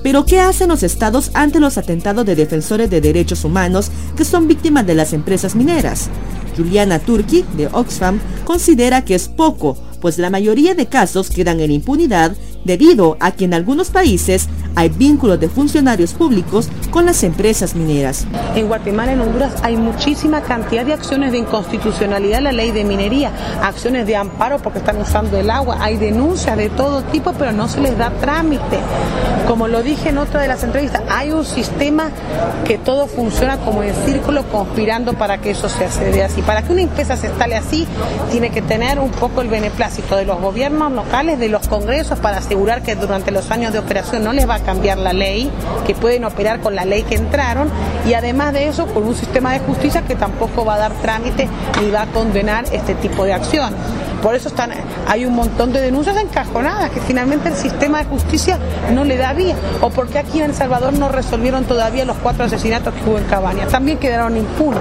Pero ¿qué hacen los estados ante los atentados de defensores de derechos humanos que son víctimas de las empresas mineras? Juliana Turki, de Oxfam, considera que es poco, pues la mayoría de casos quedan en impunidad debido a que en algunos países hay vínculos de funcionarios públicos con las empresas mineras. En Guatemala, en Honduras, hay muchísima cantidad de acciones de inconstitucionalidad de la ley de minería, acciones de amparo porque están usando el agua, hay denuncias de todo tipo, pero no se les da trámite. Como lo dije en otra de las entrevistas, hay un sistema que todo funciona como en círculo conspirando para que eso se dé así. Para que una empresa se instale así, tiene que tener un poco el beneplácito de los gobiernos locales, de los congresos, para asegurar que durante los años de operación no les va a cambiar la ley, que pueden operar con la ley que entraron, y además de eso con un sistema de justicia que tampoco va a dar trámite ni va a condenar este tipo de acciones. Por eso hay un montón de denuncias encajonadas que finalmente el sistema de justicia no le da vía, o porque aquí en El Salvador no resolvieron todavía los 4 asesinatos que hubo en Cabañas, también quedaron impunes.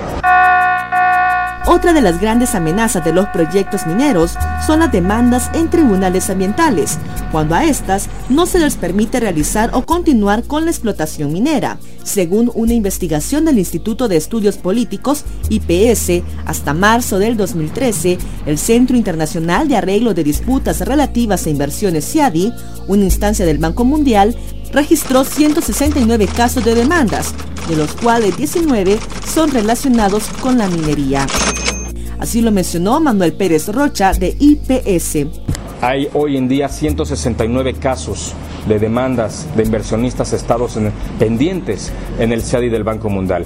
Otra de las grandes amenazas de los proyectos mineros son las demandas en tribunales ambientales, cuando a estas no se les permite realizar o continuar con la explotación minera. Según una investigación del Instituto de Estudios Políticos, IPS, hasta marzo del 2013, el Centro Internacional de Arreglo de Disputas Relativas a Inversiones CIADI, una instancia del Banco Mundial, registró 169 casos de demandas, de los cuales 19 son relacionados con la minería. Así lo mencionó Manuel Pérez Rocha, de IPS. Hay hoy en día 169 casos de demandas de inversionistas estados pendientes en el CIADI del Banco Mundial.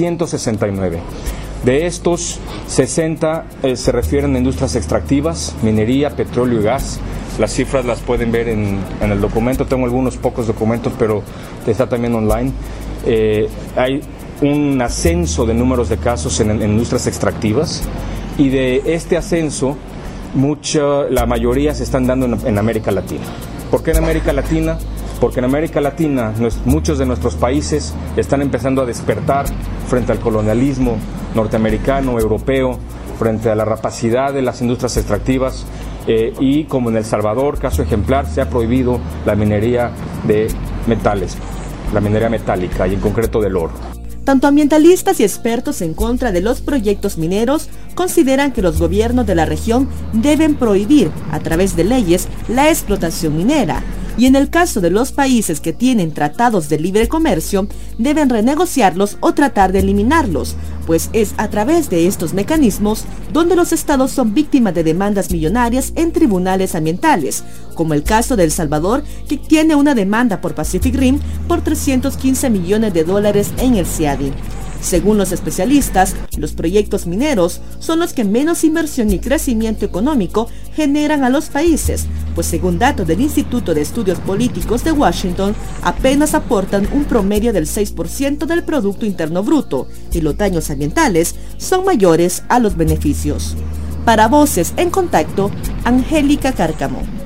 169. De estos, 60 se refieren a industrias extractivas, minería, petróleo y gas. Las cifras las pueden ver en el documento. Tengo algunos pocos documentos, pero está también online. Hay un ascenso de números de casos en industrias extractivas, y de este ascenso la mayoría se están dando en América Latina. ¿Por qué en América Latina? Porque en América Latina muchos de nuestros países están empezando a despertar frente al colonialismo norteamericano, europeo, frente a la rapacidad de las industrias extractivas, y como en El Salvador, caso ejemplar, se ha prohibido la minería de metales, la minería metálica y en concreto del oro. Tanto ambientalistas y expertos en contra de los proyectos mineros consideran que los gobiernos de la región deben prohibir, a través de leyes, la explotación minera, y en el caso de los países que tienen tratados de libre comercio, deben renegociarlos o tratar de eliminarlos, pues es a través de estos mecanismos donde los estados son víctimas de demandas millonarias en tribunales ambientales, como el caso de El Salvador, que tiene una demanda por Pacific Rim por $315 millones en el CIADI. Según los especialistas, los proyectos mineros son los que menos inversión y crecimiento económico generan a los países, pues según datos del Instituto de Estudios Políticos de Washington, apenas aportan un promedio del 6% del Producto Interno Bruto, y los daños ambientales son mayores a los beneficios. Para Voces en Contacto, Angélica Cárcamo.